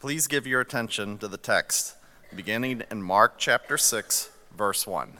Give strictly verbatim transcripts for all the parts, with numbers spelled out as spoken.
Please give your attention to the text, beginning in Mark chapter six, verse one.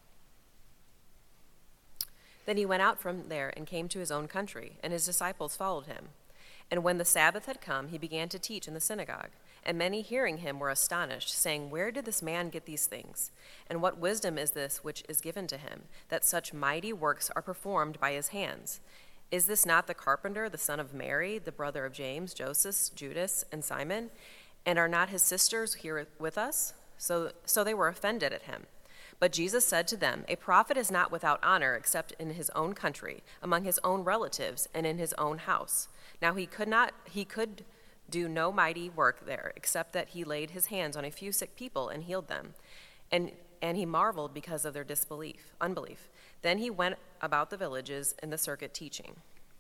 Then he went out from there and came to his own country, and his disciples followed him. And when the Sabbath had come, he began to teach in the synagogue. And many hearing him were astonished, saying, "Where did this man get these things? And what wisdom is this which is given to him, that such mighty works are performed by his hands? Is this not the carpenter, the son of Mary, the brother of James, Joseph, Judas, and Simon? And are not his sisters here with us?" So, so they were offended at him. But Jesus said to them, "A prophet is not without honor except in his own country, among his own relatives, and in his own house." Now he could not, he could do no mighty work there, except that he laid his hands on a few sick people and healed them. And and he marveled because of their disbelief, unbelief. Then he went about the villages in the circuit teaching.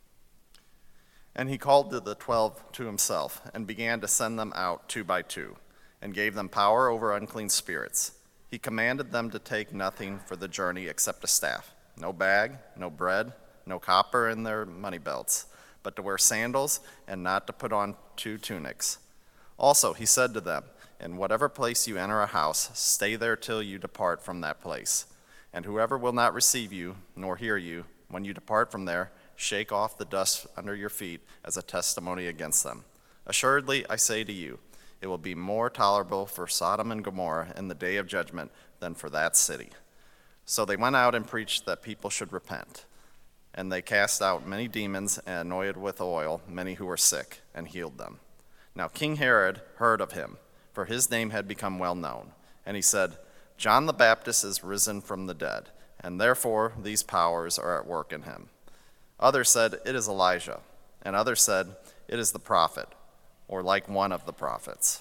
And he called the twelve to himself, and began to send them out two by two, and gave them power over unclean spirits. He commanded them to take nothing for the journey except a staff, no bag, no bread, no copper in their money belts, but to wear sandals and not to put on two tunics. Also he said to them, "In whatever place you enter a house, stay there till you depart from that place. And whoever will not receive you nor hear you, when you depart from there, shake off the dust under your feet as a testimony against them. Assuredly, I say to you, it will be more tolerable for Sodom and Gomorrah in the day of judgment than for that city." So they went out and preached that people should repent. And they cast out many demons and anointed with oil many who were sick, and healed them. Now King Herod heard of him, for his name had become well known. And he said, "John the Baptist is risen from the dead, and therefore these powers are at work in him." Others said, "It is Elijah." And others said, "It is the prophet," or like one of the prophets.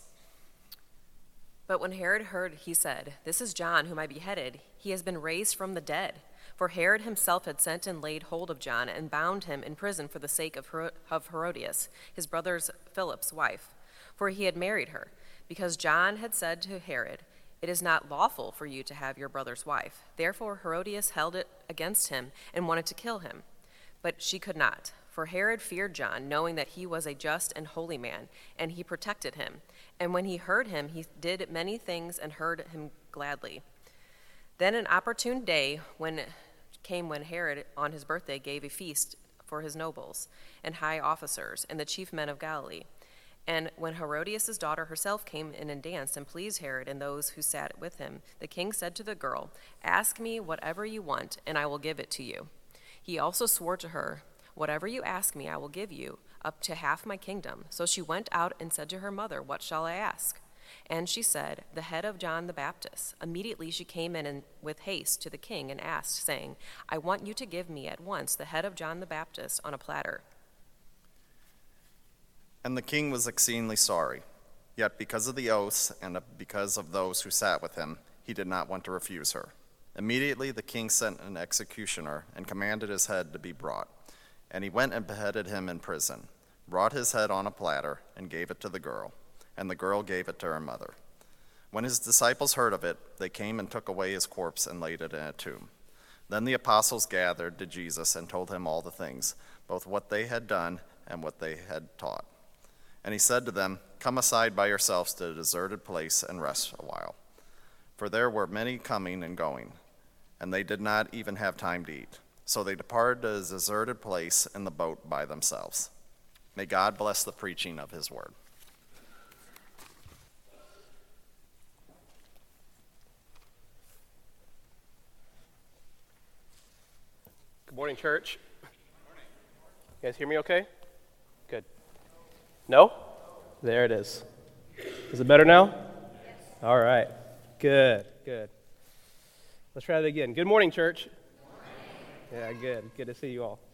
But when Herod heard, he said, "This is John whom I beheaded. He has been raised from the dead." For Herod himself had sent and laid hold of John and bound him in prison for the sake of Her- of Herodias, his brother Philip's wife, for he had married her, because John had said to Herod, "It is not lawful for you to have your brother's wife." Therefore Herodias held it against him and wanted to kill him. But she could not, for Herod feared John, knowing that he was a just and holy man, and he protected him. And when he heard him, he did many things and heard him gladly. Then an opportune day when came when Herod on his birthday gave a feast for his nobles and high officers and the chief men of Galilee. And when Herodias' daughter herself came in and danced and pleased Herod and those who sat with him, the king said to the girl, "Ask me whatever you want, and I will give it to you." He also swore to her, "Whatever you ask me, I will give you, up to half my kingdom." So she went out and said to her mother, "What shall I ask?" And she said, "The head of John the Baptist." Immediately she came in and with haste to the king and asked, saying, "I want you to give me at once the head of John the Baptist on a platter." And the king was exceedingly sorry. Yet because of the oaths and because of those who sat with him, he did not want to refuse her. Immediately the king sent an executioner and commanded his head to be brought. And he went and beheaded him in prison, brought his head on a platter, and gave it to the girl. And the girl gave it to her mother. When his disciples heard of it, they came and took away his corpse and laid it in a tomb. Then the apostles gathered to Jesus and told him all the things, both what they had done and what they had taught. And he said to them, "Come aside by yourselves to a deserted place and rest a while." For there were many coming and going, and they did not even have time to eat. So they departed to a deserted place in the boat by themselves. May God bless the preaching of his word. Good morning, church. You guys hear me okay? Good. No? There it is. Is it better now? Yes. All right. Good, good. Let's try that again. Good morning, church. Good morning. Yeah, good. Good to see you all.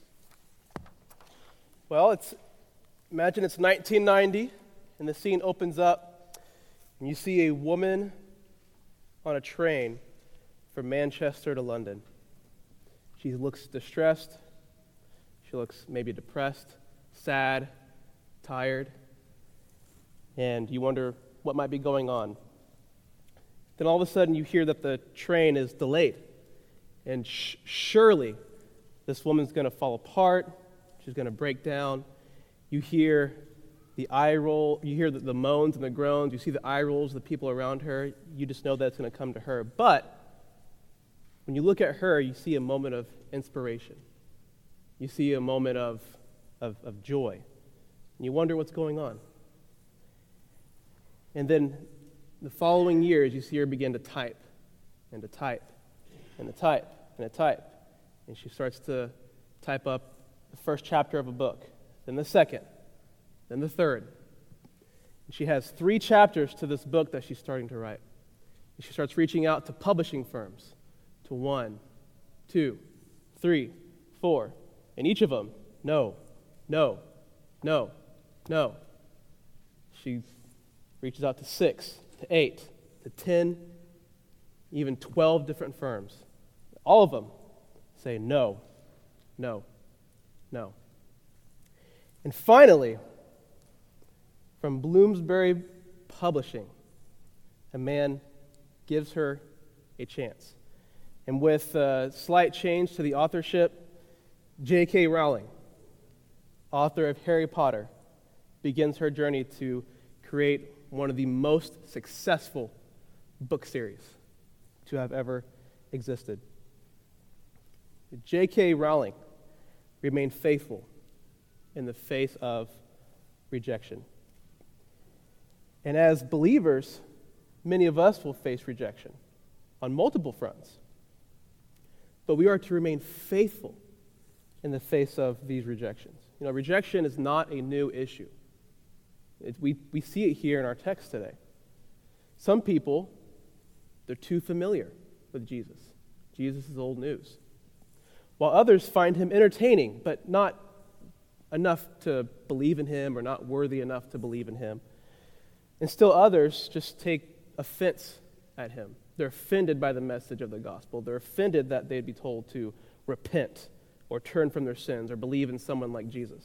Well, it's imagine it's nineteen ninety, and the scene opens up, and you see a woman on a train from Manchester to London. She looks distressed. She looks maybe depressed, sad, tired. And you wonder what might be going on. Then all of a sudden you hear that the train is delayed. And sh- surely this woman's going to fall apart. She's going to break down. You hear the eye roll, you hear the, the moans and the groans, you see the eye rolls of the people around her, you just know that it's going to come to her. But when you look at her, you see a moment of inspiration. You see a moment of, of, of joy. And you wonder what's going on. And then the following years, you see her begin to type and to type and to type and to type. And she starts to type up the first chapter of a book, then the second, then the third. And she has three chapters to this book that she's starting to write. And she starts reaching out to publishing firms, to one, two, three, four. And each of them, no, no, no, no. She reaches out to six, to eight, to ten, even twelve different firms. All of them say no, no, no. And finally, from Bloomsbury Publishing, a man gives her a chance. And with a slight change to the authorship, J K Rowling, author of Harry Potter, begins her journey to create one of the most successful book series to have ever existed. J K Rowling remained faithful in the face of rejection. And as believers, many of us will face rejection on multiple fronts. But we are to remain faithful in the face of these rejections. You know, rejection is not a new issue. It, we, we see it here in our text today. Some people, they're too familiar with Jesus. Jesus is old news. While others find him entertaining, but not enough to believe in him or not worthy enough to believe in him. And still others just take offense at him. They're offended by the message of the gospel. They're offended that they'd be told to repent or turn from their sins or believe in someone like Jesus.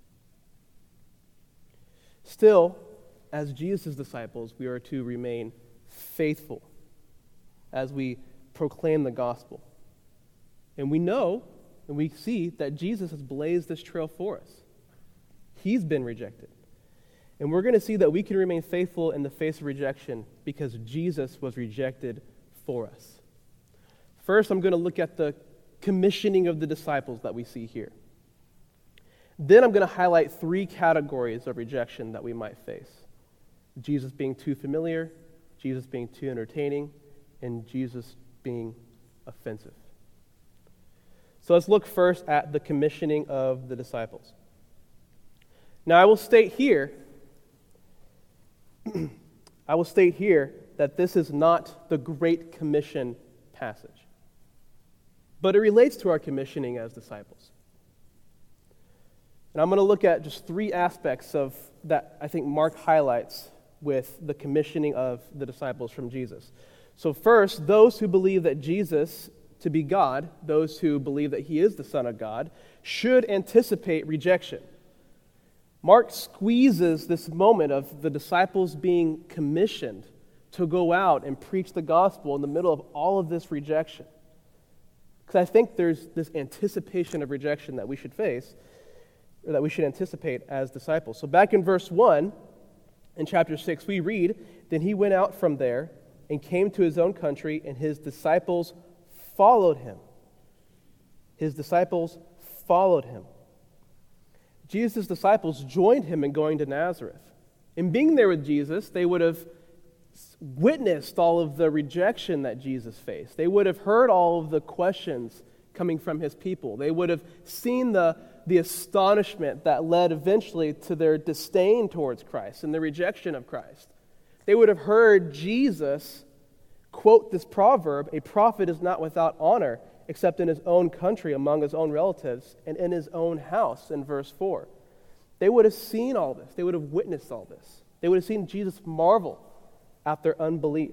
Still, as Jesus' disciples, we are to remain faithful as we proclaim the gospel. And we know and we see that Jesus has blazed this trail for us. He's been rejected. And we're going to see that we can remain faithful in the face of rejection because Jesus was rejected for us. First, I'm going to look at the commissioning of the disciples that we see here. Then I'm going to highlight three categories of rejection that we might face. Jesus being too familiar, Jesus being too entertaining, and Jesus being offensive. So let's look first at the commissioning of the disciples. Now I will state here, I will state here that this is not the Great Commission passage, but it relates to our commissioning as disciples. And I'm going to look at just three aspects of that I think Mark highlights with the commissioning of the disciples from Jesus. So first, those who believe that Jesus to be God, those who believe that he is the Son of God, should anticipate rejection. Mark squeezes this moment of the disciples being commissioned to go out and preach the gospel in the middle of all of this rejection. Because I think there's this anticipation of rejection that we should face, or that we should anticipate as disciples. So back in verse one, in chapter six, we read, "Then he went out from there and came to his own country, and his disciples followed him." His disciples followed him. Jesus' disciples joined him in going to Nazareth. In being there with Jesus, they would have witnessed all of the rejection that Jesus faced. They would have heard all of the questions coming from his people. They would have seen the, the astonishment that led eventually to their disdain towards Christ and the rejection of Christ. They would have heard Jesus quote this proverb, "A prophet is not without honor except in his own country, among his own relatives, and in his own house," in verse four. They would have seen all this. They would have witnessed all this. They would have seen Jesus marvel at their unbelief.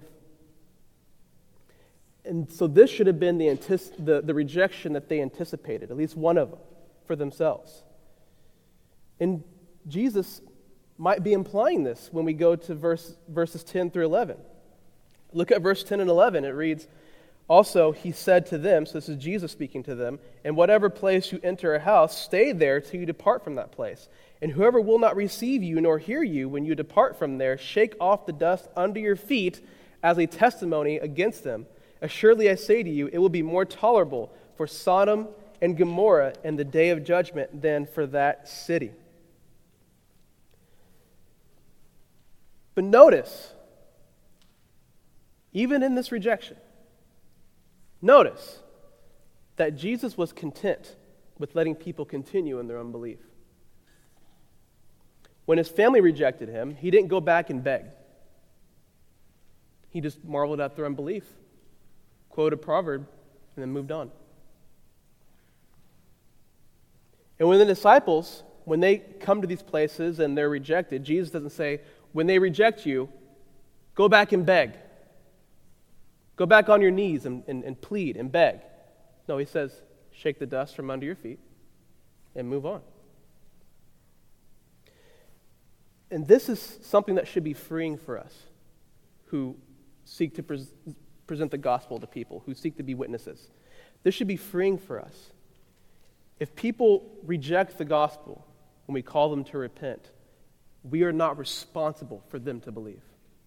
And so this should have been the, antici- the, the rejection that they anticipated, at least one of them, for themselves. And Jesus might be implying this when we go to verse, verses ten through eleven. Look at verse ten and eleven. It reads, Also, he said to them, so this is Jesus speaking to them, in whatever place you enter a house, stay there till you depart from that place. And whoever will not receive you nor hear you when you depart from there, shake off the dust under your feet as a testimony against them. Assuredly I say to you, it will be more tolerable for Sodom and Gomorrah in the day of judgment than for that city. But notice, even in this rejection, notice that Jesus was content with letting people continue in their unbelief. When his family rejected him, he didn't go back and beg. He just marveled at their unbelief, quoted a proverb, and then moved on. And when the disciples, when they come to these places and they're rejected, Jesus doesn't say, when they reject you, go back and beg. Go back on your knees and, and, and plead and beg. No, he says, shake the dust from under your feet and move on. And this is something that should be freeing for us who seek to pres- present the gospel to people, who seek to be witnesses. This should be freeing for us. If people reject the gospel when we call them to repent, we are not responsible for them to believe.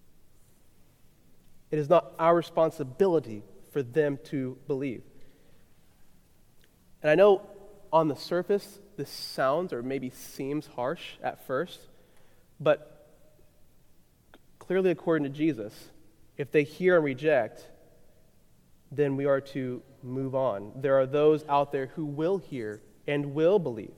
It is not our responsibility for them to believe. And I know on the surface this sounds or maybe seems harsh at first, but clearly according to Jesus, if they hear and reject, then we are to move on. There are those out there who will hear and will believe.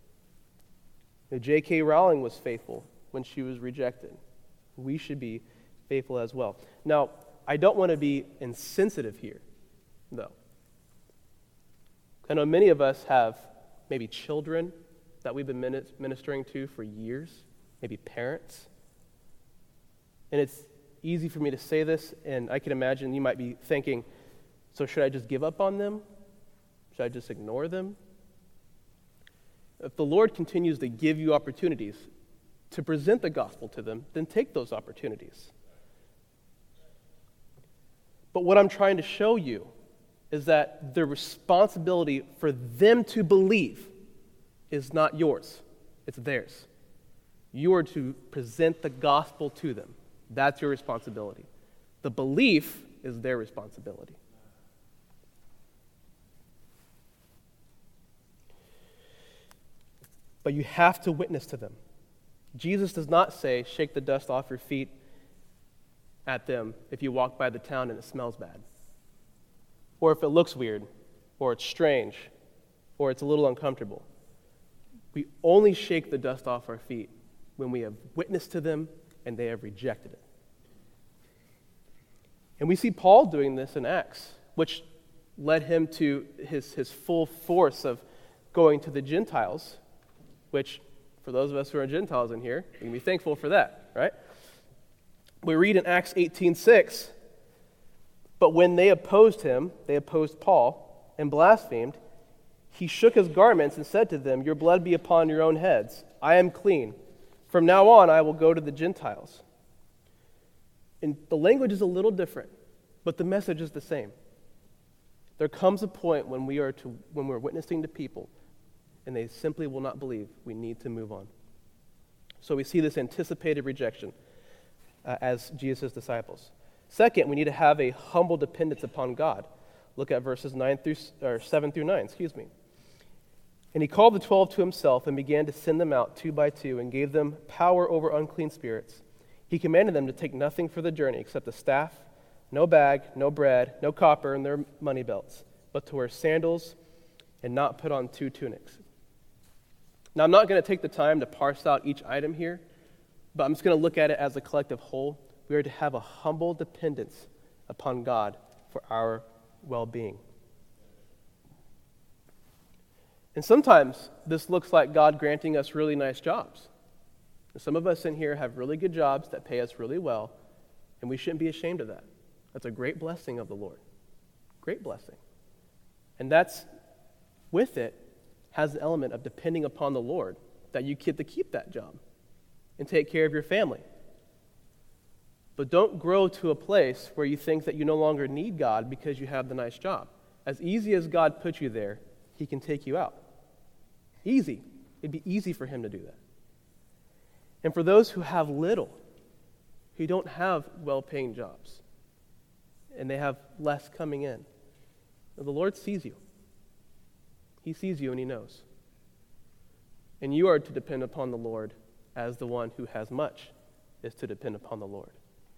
J K Rowling was faithful when she was rejected. We should be faithful as well. Now, I don't want to be insensitive here, though. I know many of us have maybe children that we've been ministering to for years, maybe parents. And it's easy for me to say this, and I can imagine you might be thinking, so should I just give up on them? Should I just ignore them? If the Lord continues to give you opportunities to present the gospel to them, then take those opportunities. But what I'm trying to show you is that the responsibility for them to believe is not yours, it's theirs. You are to present the gospel to them. That's your responsibility. The belief is their responsibility. But you have to witness to them. Jesus does not say, shake the dust off your feet at them if you walk by the town and it smells bad, or if it looks weird, or it's strange, or it's a little uncomfortable. We only shake the dust off our feet when we have witnessed to them and they have rejected it. And we see Paul doing this in Acts, which led him to his, his full force of going to the Gentiles, which, for those of us who are Gentiles in here, we can be thankful for that, right? We read in Acts eighteen six, but when they opposed him, they opposed Paul, and blasphemed, he shook his garments and said to them, your blood be upon your own heads. I am clean. From now on, I will go to the Gentiles. And the language is a little different, but the message is the same. There comes a point when we are to, when we're witnessing to people, and they simply will not believe. We need to move on. So we see this anticipated rejection uh, as Jesus' disciples. Second, we need to have a humble dependence upon God. Look at verses nine through or seven through nine. Excuse me. And he called the twelve to himself and began to send them out two by two and gave them power over unclean spirits. He commanded them to take nothing for the journey except a staff, no bag, no bread, no copper in their money belts, but to wear sandals and not put on two tunics. Now, I'm not going to take the time to parse out each item here, but I'm just going to look at it as a collective whole. We are to have a humble dependence upon God for our well-being. And sometimes this looks like God granting us really nice jobs. Some of us in here have really good jobs that pay us really well, and we shouldn't be ashamed of that. That's a great blessing of the Lord. Great blessing. And that's, with it, has the element of depending upon the Lord, that you get to keep that job and take care of your family. But don't grow to a place where you think that you no longer need God because you have the nice job. As easy as God put you there, he can take you out. Easy. It'd be easy for him to do that. And for those who have little, who don't have well-paying jobs, and they have less coming in, the Lord sees you. He sees you and he knows. And you are to depend upon the Lord as the one who has much is to depend upon the Lord.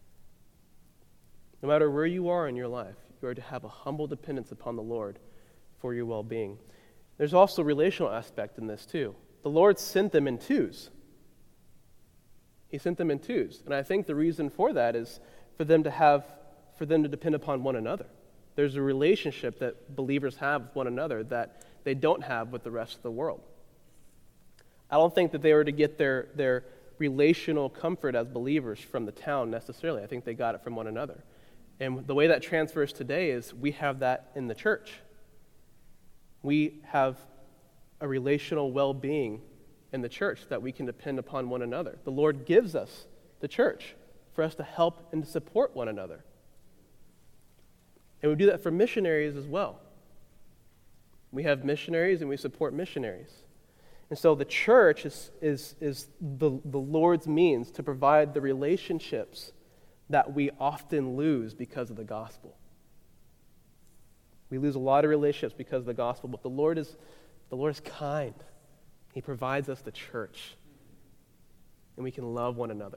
No matter where you are in your life, you are to have a humble dependence upon the Lord for your well-being. There's also a relational aspect in this too. The Lord sent them in twos. He sent them in twos. And I think the reason for that is for them to have, for them to depend upon one another. There's a relationship that believers have with one another that they don't have with the rest of the world. I don't think that they were to get their, their relational comfort as believers from the town necessarily. I think they got it from one another. And the way that transfers today is we have that in the church. We have a relational well-being in the church that we can depend upon one another. The Lord gives us the church for us to help and to support one another. And we do that for missionaries as well. We have missionaries and we support missionaries. And so the church is, is, is the, the Lord's means to provide the relationships that we often lose because of the gospel. We lose a lot of relationships because of the gospel, but the Lord is, the Lord is kind. He provides us the church, and we can love one another.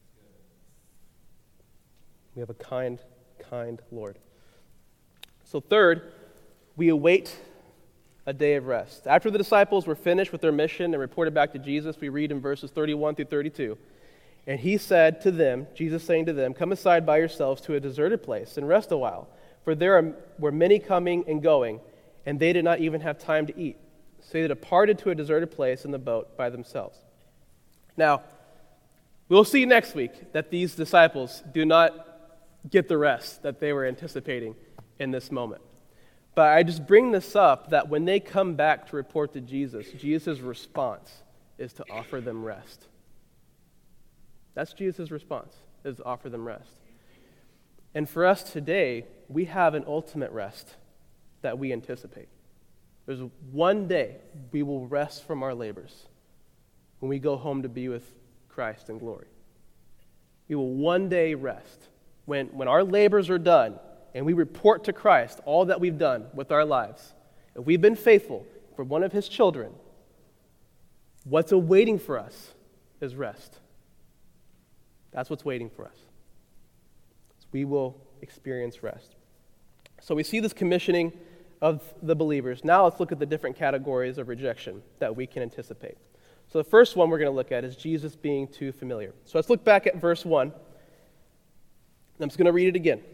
We have a kind, kind Lord. So third, we await a day of rest. After the disciples were finished with their mission and reported back to Jesus, we read in verses thirty-one through thirty-two, and he said to them, Jesus saying to them, "Come aside by yourselves to a deserted place and rest a while, for there are, were many coming and going, and they did not even have time to eat. So they departed to a deserted place in the boat by themselves." Now, we'll see next week that these disciples do not get the rest that they were anticipating in this moment. But I just bring this up that when they come back to report to Jesus, Jesus' response is to offer them rest. That's Jesus' response, is to offer them rest. And for us today, we have an ultimate rest that we anticipate. There's one day we will rest from our labors when we go home to be with Christ in glory. We will one day rest. When, when our labors are done and we report to Christ all that we've done with our lives, if we've been faithful for one of his children, what's awaiting for us is rest. That's what's waiting for us. We will experience rest. So we see this commissioning of the believers. Now let's look at the different categories of rejection that we can anticipate. So the first one we're going to look at is Jesus being too familiar. So let's look back at verse one. I'm just going to read it again.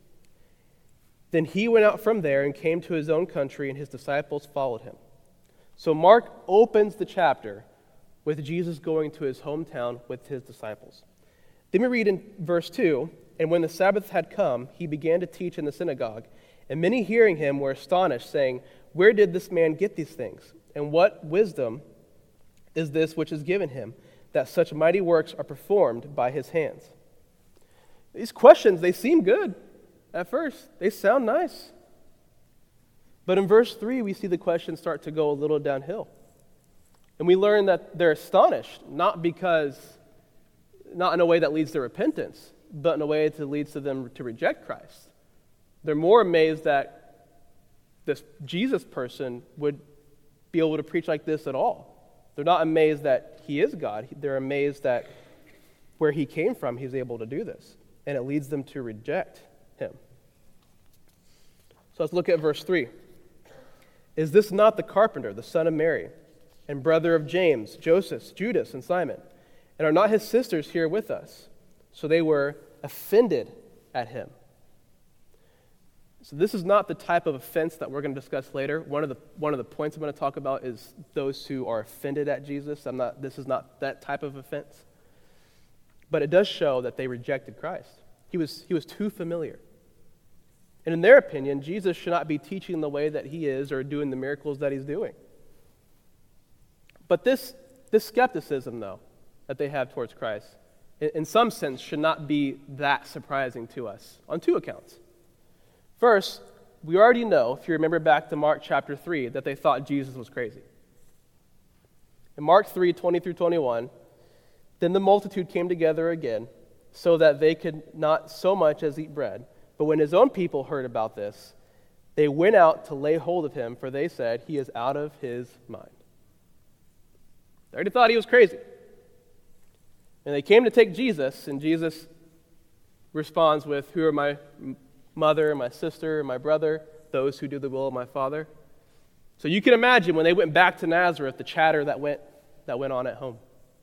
Then he went out from there and came to his own country, and his disciples followed him. So Mark opens the chapter with Jesus going to his hometown with his disciples. Then we read in verse two, "And when the Sabbath had come, he began to teach in the synagogue. And many hearing him were astonished, saying, 'Where did this man get these things? And what wisdom is this which is given him, that such mighty works are performed by his hands?'" These questions, they seem good at first. They sound nice. But in verse three, we see the questions start to go a little downhill. And we learn that they're astonished, not because, not in a way that leads to repentance, but in a way that leads to them to reject Christ. They're more amazed that this Jesus person would be able to preach like this at all. They're not amazed that he is God. They're amazed that where he came from, he's able to do this. And it leads them to reject him. So let's look at verse three. "Is this not the carpenter, the son of Mary, and brother of James, Joseph, Judas, and Simon? And are not his sisters here with us?" So they were offended at him. So this is not the type of offense that we're going to discuss later. One of the one of the points I'm going to talk about is those who are offended at Jesus. I'm not. This is not that type of offense. But it does show that they rejected Christ. He was he was too familiar. And in their opinion, Jesus should not be teaching the way that he is or doing the miracles that he's doing. But this this skepticism, though, that they have towards Christ in, in some sense, should not be that surprising to us on two accounts. First, we already know, if you remember back to Mark chapter three, that they thought Jesus was crazy. In Mark three, twenty through twenty-one, then the multitude came together again, so that they could not so much as eat bread. But when his own people heard about this, they went out to lay hold of him, for they said, he is out of his mind. They already thought he was crazy. And they came to take Jesus, and Jesus responds with, who are my mother, my sister, my brother, those who do the will of my Father. So you can imagine when they went back to Nazareth, the chatter that went, that went on at home.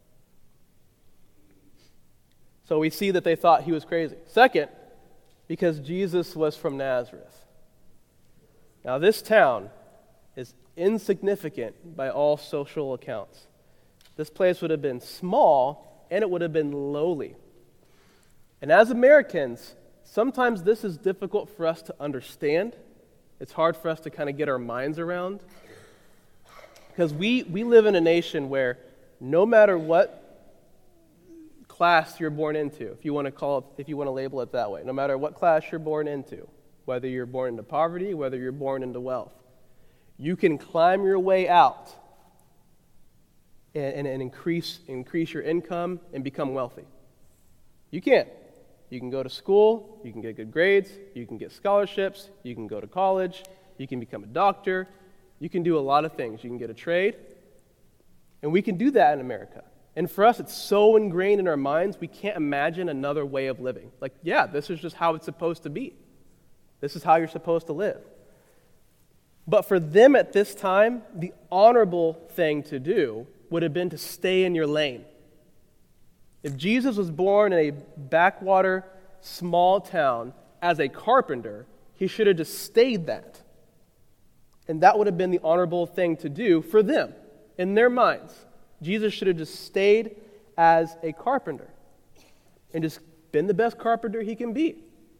So we see that they thought he was crazy. Second, because Jesus was from Nazareth. Now this town is insignificant by all social accounts. This place would have been small, and it would have been lowly. And as Americans, sometimes this is difficult for us to understand. It's hard for us to kind of get our minds around. Because we, we live in a nation where no matter what class you're born into, if you want to call it, if you want to label it that way, no matter what class you're born into, whether you're born into poverty, whether you're born into wealth, you can climb your way out and, and, and increase, increase your income and become wealthy. You can. You can go to school, you can get good grades, you can get scholarships, you can go to college, you can become a doctor, you can do a lot of things. You can get a trade, and we can do that in America. And for us, it's so ingrained in our minds, we can't imagine another way of living. Like, yeah, this is just how it's supposed to be. This is how you're supposed to live. But for them at this time, the honorable thing to do would have been to stay in your lane. If Jesus was born in a backwater, small town as a carpenter, he should have just stayed that. And that would have been the honorable thing to do for them, in their minds. Jesus should have just stayed as a carpenter and just been the best carpenter he can be.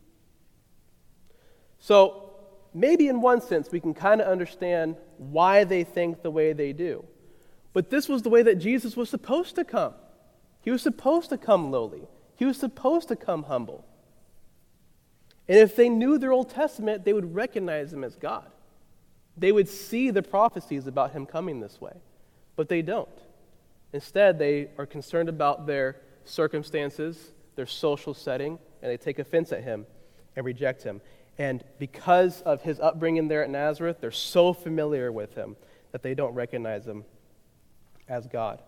So maybe in one sense we can kind of understand why they think the way they do. But this was the way that Jesus was supposed to come. He was supposed to come lowly. He was supposed to come humble. And if they knew their Old Testament, they would recognize him as God. They would see the prophecies about him coming this way. But they don't. Instead, they are concerned about their circumstances, their social setting, and they take offense at him and reject him. And because of his upbringing there at Nazareth, they're so familiar with him that they don't recognize him as God.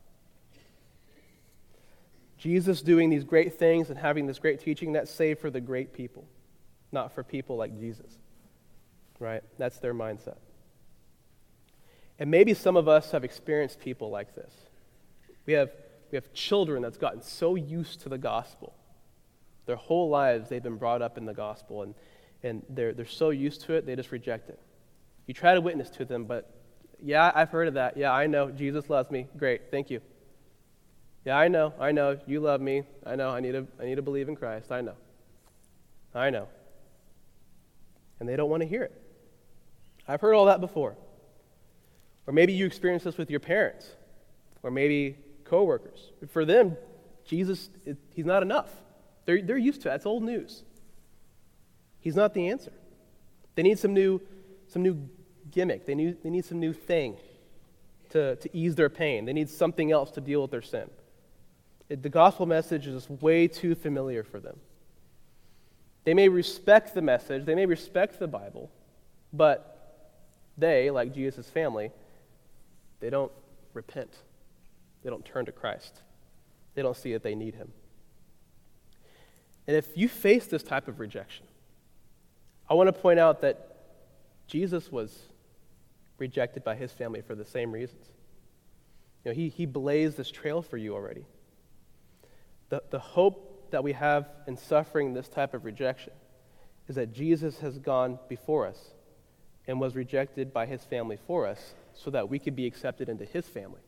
Jesus doing these great things and having this great teaching, that's saved for the great people, not for people like Jesus. Right? That's their mindset. And maybe some of us have experienced people like this. We have, we have children that's gotten so used to the gospel. Their whole lives they've been brought up in the gospel, and, and they're, they're so used to it, they just reject it. You try to witness to them, but yeah, I've heard of that. Yeah, I know. Jesus loves me. Great. Thank you. Yeah, I know. I know. You love me. I know. I need to, I need to believe in Christ. I know. I know. And they don't want to hear it. I've heard all that before. Or maybe you experience this with your parents, or maybe coworkers. For them, Jesus, it, he's not enough. They're, they're used to it. That's old news. He's not the answer. They need some new, some new gimmick. They need, they need some new thing to, to ease their pain. They need something else to deal with their sin. It, the gospel message is just way too familiar for them. They may respect the message, they may respect the Bible, but they, like Jesus' family, they don't repent. They don't turn to Christ. They don't see that they need him. And if you face this type of rejection, I want to point out that Jesus was rejected by his family for the same reasons. You know, he, he blazed this trail for you already. The, the hope that we have in suffering this type of rejection is that Jesus has gone before us and was rejected by his family for us so that we could be accepted into his family.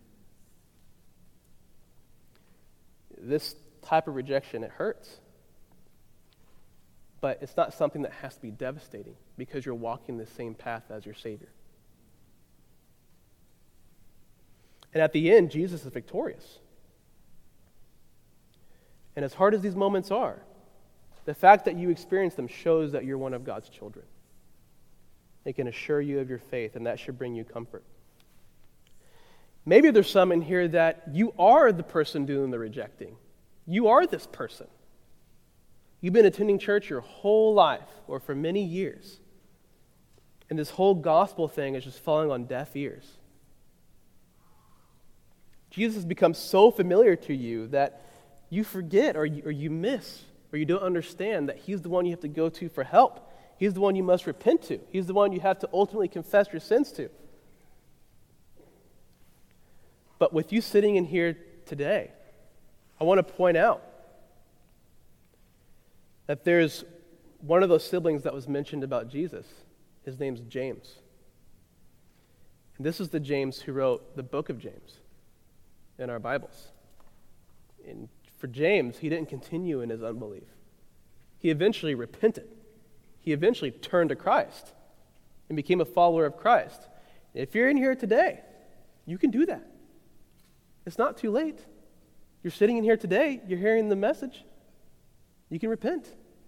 This type of rejection, it hurts. But it's not something that has to be devastating because you're walking the same path as your Savior. And at the end, Jesus is victorious. And as hard as these moments are, the fact that you experience them shows that you're one of God's children. They can assure you of your faith, and that should bring you comfort. Maybe there's some in here that you are the person doing the rejecting. You are this person. You've been attending church your whole life, or for many years. And this whole gospel thing is just falling on deaf ears. Jesus has become so familiar to you that you forget or you, or you miss or you don't understand that he's the one you have to go to for help. He's the one you must repent to. He's the one you have to ultimately confess your sins to. But with you sitting in here today, I want to point out that there's one of those siblings that was mentioned about Jesus. His name's James. And this is the James who wrote the book of James in our Bibles. And for James, he didn't continue in his unbelief. He eventually repented. He eventually turned to Christ and became a follower of Christ. And if you're in here today, you can do that. It's not too late. You're sitting in here today, you're hearing the message. You can repent.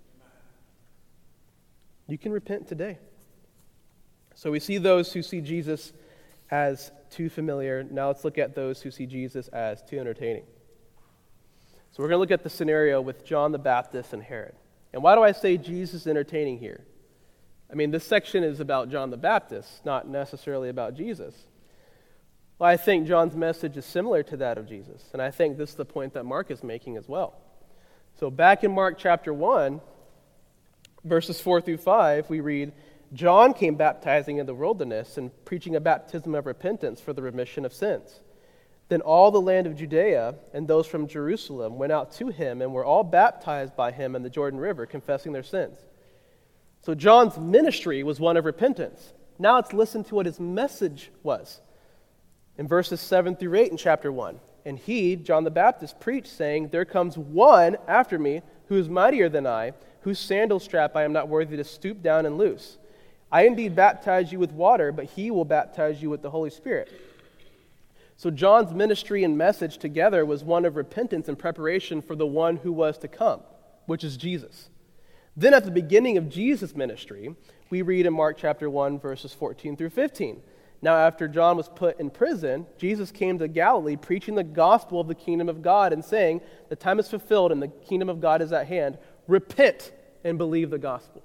You can repent today. So we see those who see Jesus as too familiar. Now let's look at those who see Jesus as too entertaining. So we're going to look at the scenario with John the Baptist and Herod. And why do I say Jesus is entertaining here? I mean, this section is about John the Baptist, not necessarily about Jesus. Well, I think John's message is similar to that of Jesus, and I think this is the point that Mark is making as well. So back in Mark chapter one, verses four through five, we read, John came baptizing in the wilderness and preaching a baptism of repentance for the remission of sins. Then all the land of Judea and those from Jerusalem went out to him and were all baptized by him in the Jordan River, confessing their sins. So John's ministry was one of repentance. Now let's listen to what his message was. In verses seven through eight in chapter one, and he, John the Baptist, preached, saying, there comes one after me who is mightier than I, whose sandal strap I am not worthy to stoop down and loose. I indeed baptize you with water, but he will baptize you with the Holy Spirit. So John's ministry and message together was one of repentance and preparation for the one who was to come, which is Jesus. Then at the beginning of Jesus' ministry, we read in Mark chapter one, verses fourteen through fifteen. Now after John was put in prison, Jesus came to Galilee preaching the gospel of the kingdom of God and saying, the time is fulfilled and the kingdom of God is at hand. Repent and believe the gospel.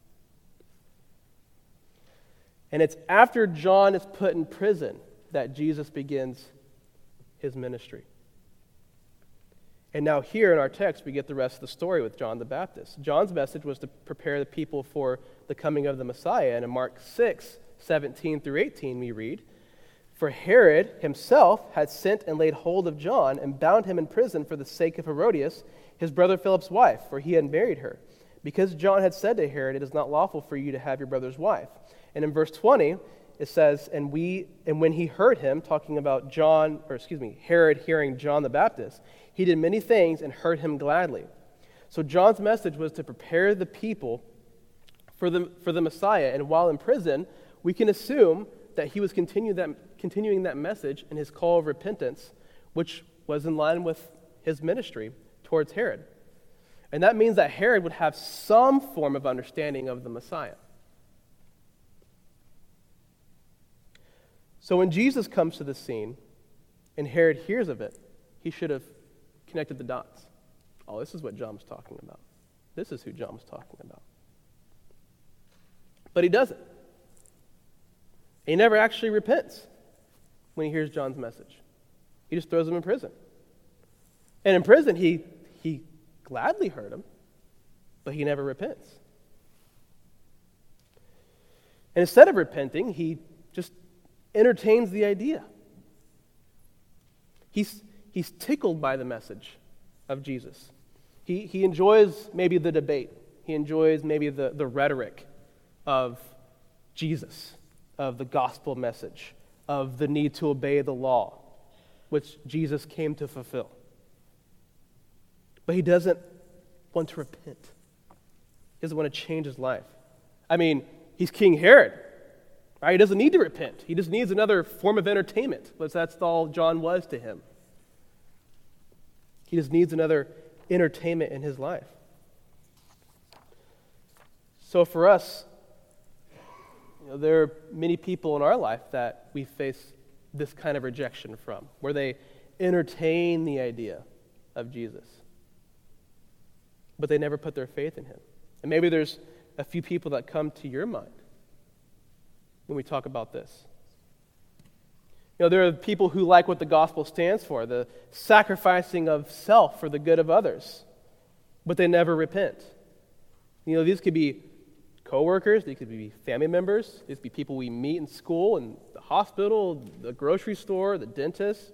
And it's after John is put in prison that Jesus begins his ministry. And now here in our text, we get the rest of the story with John the Baptist. John's message was to prepare the people for the coming of the Messiah. And in Mark six, seventeen through eighteen, we read, for Herod himself had sent and laid hold of John and bound him in prison for the sake of Herodias, his brother Philip's wife, for he had married her. Because John had said to Herod, it is not lawful for you to have your brother's wife. And in verse twenty, it says, and we and when he heard him, talking about John, or excuse me, Herod hearing John the Baptist, he did many things and heard him gladly. So John's message was to prepare the people for the for the Messiah. And while in prison, we can assume that he was continue that, continuing that message in his call of repentance, which was in line with his ministry towards Herod. And that means that Herod would have some form of understanding of the Messiah. So when Jesus comes to the scene and Herod hears of it, he should have connected the dots. Oh, this is what John was talking about. This is who John was talking about. But he doesn't. He never actually repents when he hears John's message. He just throws him in prison. And in prison, he, he gladly heard him, but he never repents. And instead of repenting, he just entertains the idea. He's, he's tickled by the message of Jesus. He, he enjoys maybe the debate. He enjoys maybe the, the rhetoric of Jesus, of the gospel message, of the need to obey the law, which Jesus came to fulfill. But he doesn't want to repent. He doesn't want to change his life. I mean, he's King Herod. Right? He doesn't need to repent. He just needs another form of entertainment, because that's all John was to him. He just needs another entertainment in his life. So for us, you know, there are many people in our life that we face this kind of rejection from, where they entertain the idea of Jesus, but they never put their faith in him. And maybe there's a few people that come to your mind when we talk about this. You know, there are people who like what the gospel stands for, the sacrificing of self for the good of others, but they never repent. You know, these could be coworkers, these could be family members, these could be people we meet in school, in the hospital, the grocery store, the dentist.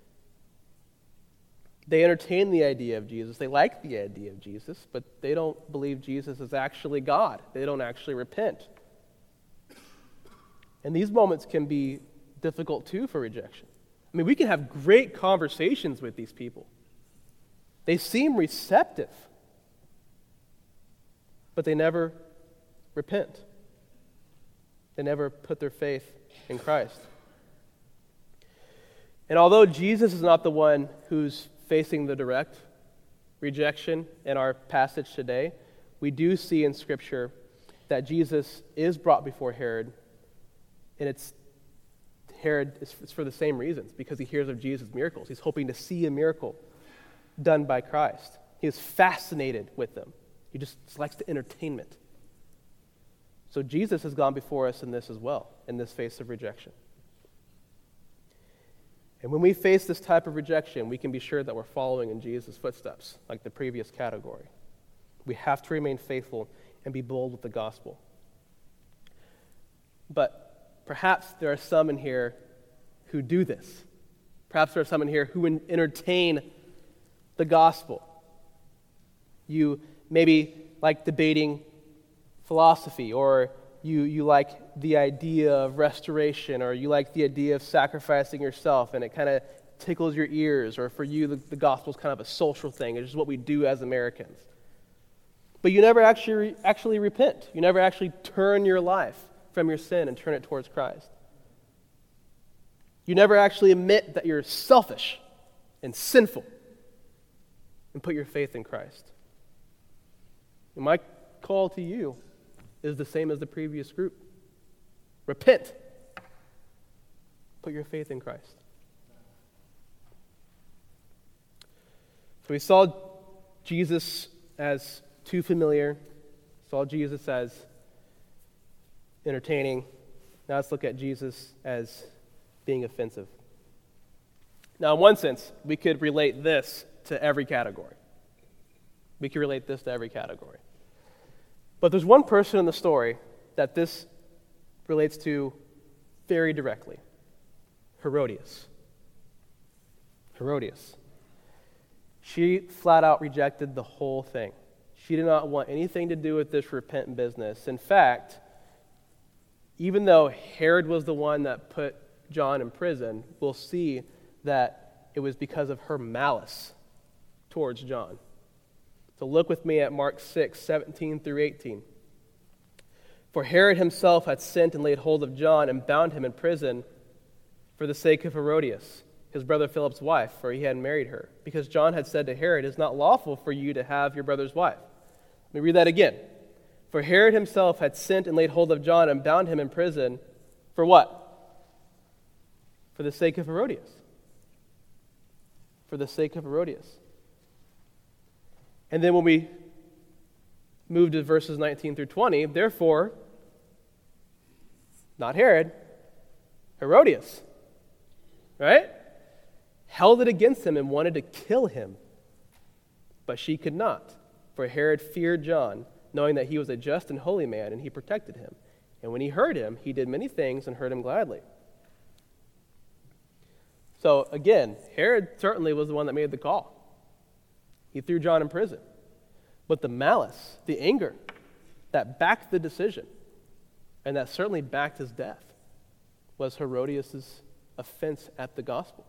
They entertain the idea of Jesus. They like the idea of Jesus, but they don't believe Jesus is actually God. They don't actually repent. And these moments can be difficult too for rejection. I mean, we can have great conversations with these people. They seem receptive, but they never repent. They never put their faith in Christ. And although Jesus is not the one who's facing the direct rejection in our passage today, we do see in Scripture that Jesus is brought before Herod, and it's Herod is it's for the same reasons, because he hears of Jesus' miracles. He's hoping to see a miracle done by Christ. He is fascinated with them. He just likes the entertainment. So Jesus has gone before us in this as well, in this face of rejection. And when we face this type of rejection, we can be sure that we're following in Jesus' footsteps, like the previous category. We have to remain faithful and be bold with the gospel. But perhaps there are some in here who do this. Perhaps there are some in here who entertain the gospel. You maybe like debating philosophy, or you, you like the idea of restoration, or you like the idea of sacrificing yourself, and it kind of tickles your ears, or for you the, the gospel is kind of a social thing. It's just what we do as Americans. But you never actually actually repent. You never actually turn your life from your sin and turn it towards Christ. You never actually admit that you're selfish and sinful and put your faith in Christ. And my call to you is the same as the previous group. Repent. Put your faith in Christ. So we saw Jesus as too familiar, saw Jesus as entertaining. Now let's look at Jesus as being offensive. Now, in one sense, we could relate this to every category. We could relate this to every category. But there's one person in the story that this relates to very directly. Herodias. Herodias. She flat out rejected the whole thing. She did not want anything to do with this repentant business. In fact, even though Herod was the one that put John in prison, we'll see that it was because of her malice towards John. So look with me at Mark six, seventeen through eighteen. For Herod himself had sent and laid hold of John and bound him in prison for the sake of Herodias, his brother Philip's wife, for he had married her, because John had said to Herod, "It is not lawful for you to have your brother's wife." Let me read that again. For Herod himself had sent and laid hold of John and bound him in prison for what? For the sake of Herodias. For the sake of Herodias. And then when we move to verses nineteen through twenty, therefore, not Herod, Herodias, right? Held it against him and wanted to kill him. But she could not, for Herod feared John, knowing that he was a just and holy man, and he protected him. And when he heard him, he did many things and heard him gladly. So again, Herod certainly was the one that made the call. He threw John in prison. But the malice, the anger that backed the decision, and that certainly backed his death, was Herodias' offense at the gospel.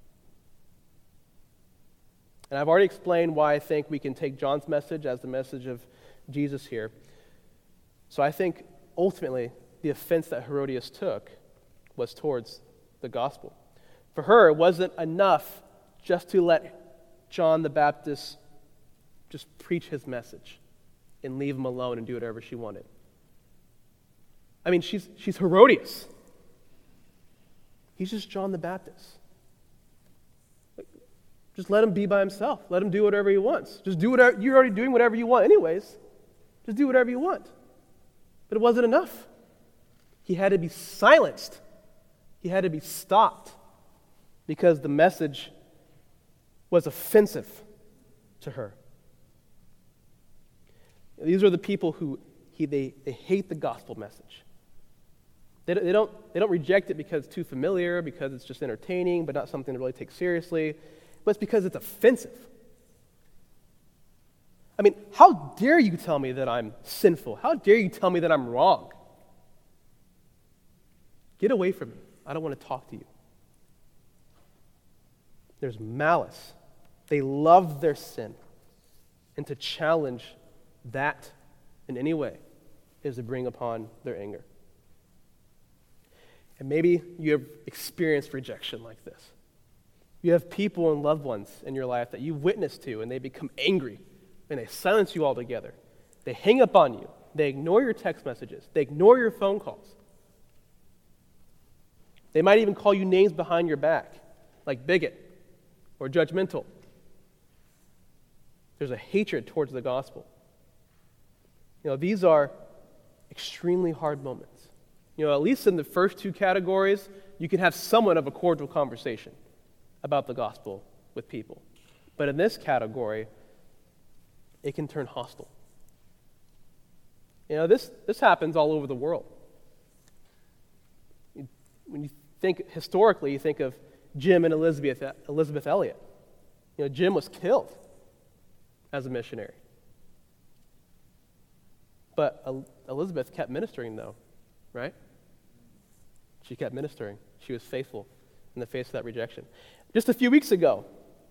And I've already explained why I think we can take John's message as the message of Jesus here. So I think ultimately the offense that Herodias took was towards the gospel. For her, it wasn't enough just to let John the Baptist just preach his message and leave him alone and do whatever she wanted. I mean, she's, she's Herodias. He's just John the Baptist. Just let him be by himself. Let him do whatever he wants. Just do whatever, you're already doing whatever you want anyways. Just do whatever you want. But it wasn't enough. He had to be silenced. He had to be stopped because the message was offensive to her. These are the people who he, they, they hate the gospel message. They, they, don't, they don't reject it because it's too familiar, because it's just entertaining, but not something to really take seriously. But it's because it's offensive. I mean, how dare you tell me that I'm sinful? How dare you tell me that I'm wrong? Get away from me. I don't want to talk to you. There's malice. They love their sin. And to challenge that in any way is to bring upon their anger. And maybe you have experienced rejection like this. You have people and loved ones in your life that you've witnessed to, and they become angry, and they silence you altogether. They hang up on you. They ignore your text messages. They ignore your phone calls. They might even call you names behind your back, like bigot or judgmental. There's a hatred towards the gospel. You know, these are extremely hard moments. You know, at least in the first two categories, you can have somewhat of a cordial conversation about the gospel with people. But in this category, it can turn hostile. You know, this, this happens all over the world. When you think historically, you think of Jim and Elizabeth, Elizabeth Elliot. You know, Jim was killed as a missionary. But Elizabeth kept ministering, though, right? She kept ministering. She was faithful in the face of that rejection. Just a few weeks ago,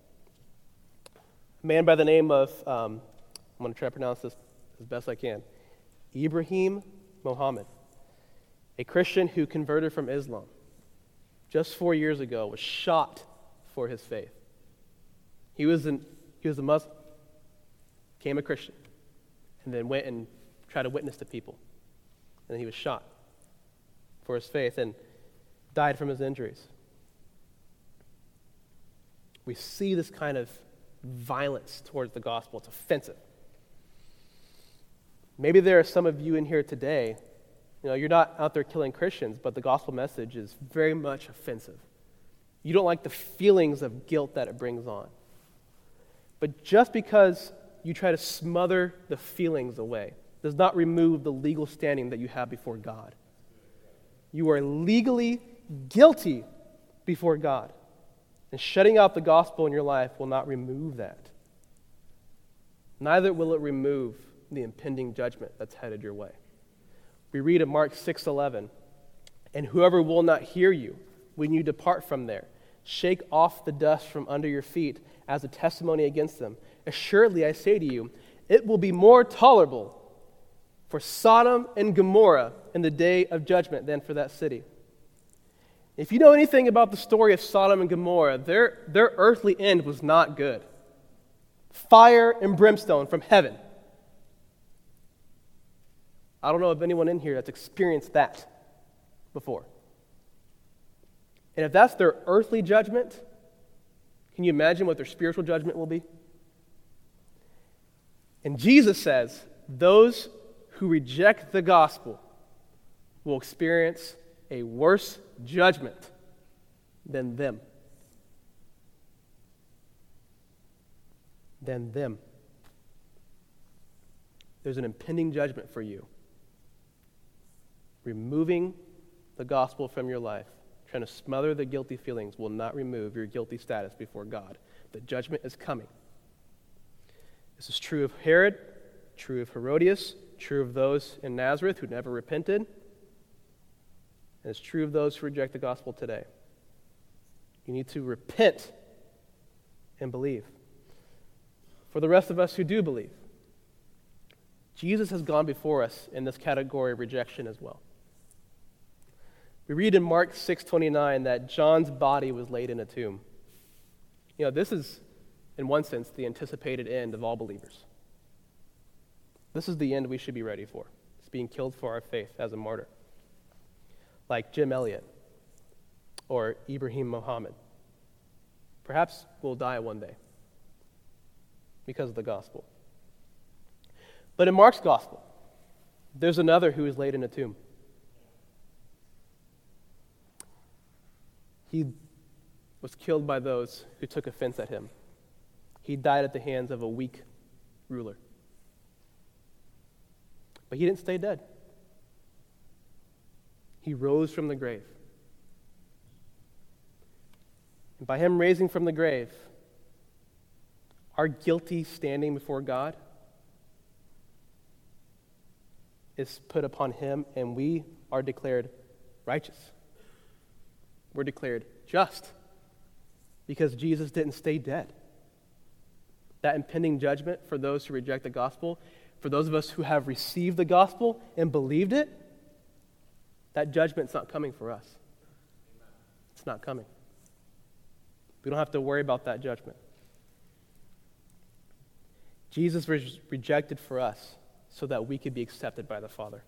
a man by the name of, um, I'm going to try to pronounce this as best I can, Ibrahim Mohammed, a Christian who converted from Islam just four years ago, was shot for his faith. He was, an, he was a Muslim, became a Christian, and then went and tried to witness to people. And he was shot for his faith and died from his injuries. We see this kind of violence towards the gospel. It's offensive. Maybe there are some of you in here today, you know, you're not out there killing Christians, but the gospel message is very much offensive. You don't like the feelings of guilt that it brings on. But just because you try to smother the feelings away does not remove the legal standing that you have before God. You are legally guilty before God. And shutting out the gospel in your life will not remove that. Neither will it remove the impending judgment that's headed your way. We read in Mark six eleven, "And whoever will not hear you when you depart from there, shake off the dust from under your feet as a testimony against them. Assuredly, I say to you, it will be more tolerable for Sodom and Gomorrah in the day of judgment than for that city." If you know anything about the story of Sodom and Gomorrah, their, their earthly end was not good. Fire and brimstone from heaven. I don't know of anyone in here that's experienced that before. And if that's their earthly judgment, can you imagine what their spiritual judgment will be? And Jesus says, those who reject the gospel will experience a worse judgment than them. Than them. There's an impending judgment for you. Removing the gospel from your life, trying to smother the guilty feelings, will not remove your guilty status before God. The judgment is coming. This is true of Herod, true of Herodias, true of those in Nazareth who never repented, and it's true of those who reject the gospel today. You need to repent and believe. For the rest of us who do believe, Jesus has gone before us in this category of rejection as well. We read in Mark six twenty-nine that John's body was laid in a tomb. You know, this is, in one sense, the anticipated end of all believers. This is the end we should be ready for. It's being killed for our faith as a martyr. Like Jim Elliot or Ibrahim Muhammad. Perhaps we'll die one day because of the gospel. But in Mark's gospel, there's another who is laid in a tomb. He was killed by those who took offense at him. He died at the hands of a weak ruler. But he didn't stay dead. He rose from the grave. And by him raising from the grave, our guilty standing before God is put upon him, and we are declared righteous. We're declared just because Jesus didn't stay dead. That impending judgment for those who reject the gospel, for those of us who have received the gospel and believed it, that judgment's not coming for us. It's not coming. We don't have to worry about that judgment. Jesus was rejected for us so that we could be accepted by the Father.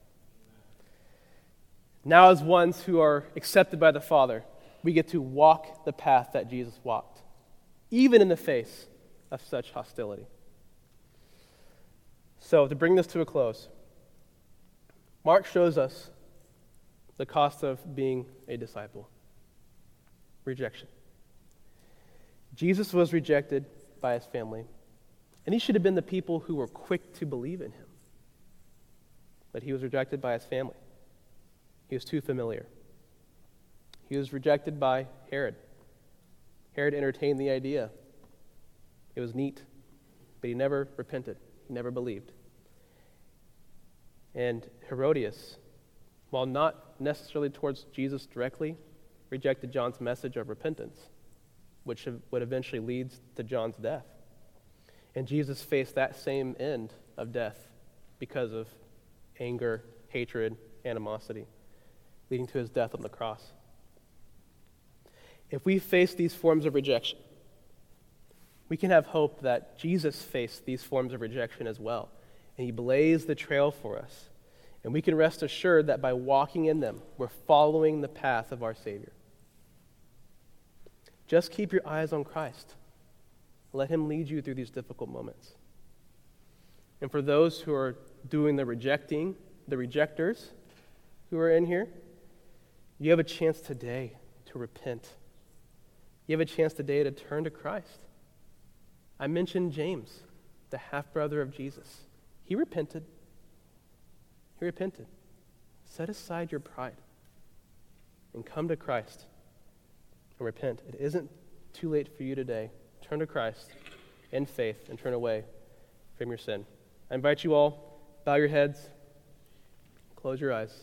Now, as ones who are accepted by the Father, we get to walk the path that Jesus walked, even in the face of such hostility. So, to bring this to a close, Mark shows us the cost of being a disciple. Rejection. Jesus was rejected by his family, and he should have been the people who were quick to believe in him. But he was rejected by his family. He was too familiar. He was rejected by Herod. Herod entertained the idea. It was neat, but he never repented. He never believed. And Herodias, while not necessarily towards Jesus directly, rejected John's message of repentance, which would eventually lead to John's death. And Jesus faced that same end of death because of anger, hatred, animosity, leading to his death on the cross. If we face these forms of rejection, we can have hope that Jesus faced these forms of rejection as well, and he blazed the trail for us. And we can rest assured that by walking in them, we're following the path of our Savior. Just keep your eyes on Christ. Let him lead you through these difficult moments. And for those who are doing the rejecting, the rejectors who are in here, you have a chance today to repent. You have a chance today to turn to Christ. I mentioned James, the half-brother of Jesus. He repented. He repented. Set aside your pride and come to Christ and repent. It isn't too late for you today. Turn to Christ in faith and turn away from your sin. I invite you all, bow your heads, close your eyes.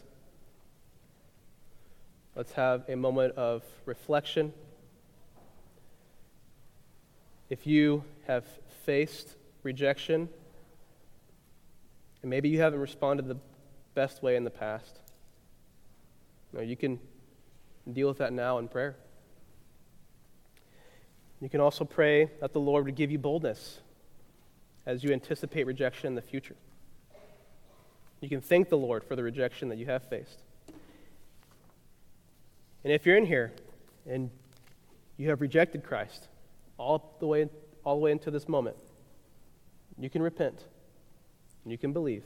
Let's have a moment of reflection. If you have faced rejection, and maybe you haven't responded the best way in the past, you know, you can deal with that now in prayer. You can also pray that the Lord would give you boldness as you anticipate rejection in the future. You can thank the Lord for the rejection that you have faced. And if you're in here and you have rejected Christ all the way, all the way into this moment, you can repent and you can believe.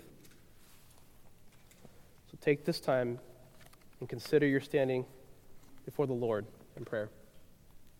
So take this time and consider your standing before the Lord in prayer.